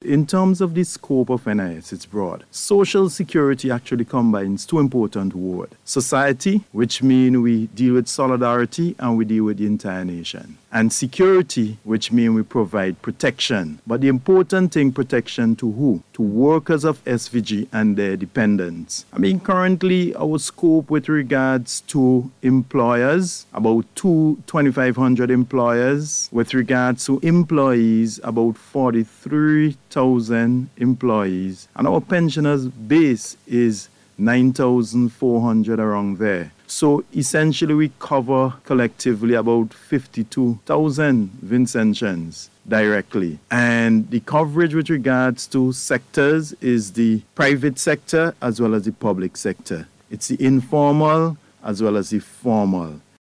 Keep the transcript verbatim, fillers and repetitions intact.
in terms of the scope of N I S, it's broad. Social security actually combines two important words. Society, which means we deal with solidarity and we deal with the entire nation. And security, which means we provide protection. But the important thing, protection to who? To workers of S V G and their dependents. I mean, currently our scope with regards to employers, about two twenty-five hundred employers. With regards to employees, about forty-three thousand employees. And our pensioners base is nine thousand four hundred around there. So essentially we cover collectively about fifty-two thousand Vincentians directly. And the coverage with regards to sectors is the private sector as well as the public sector. It's the informal as well as the formal.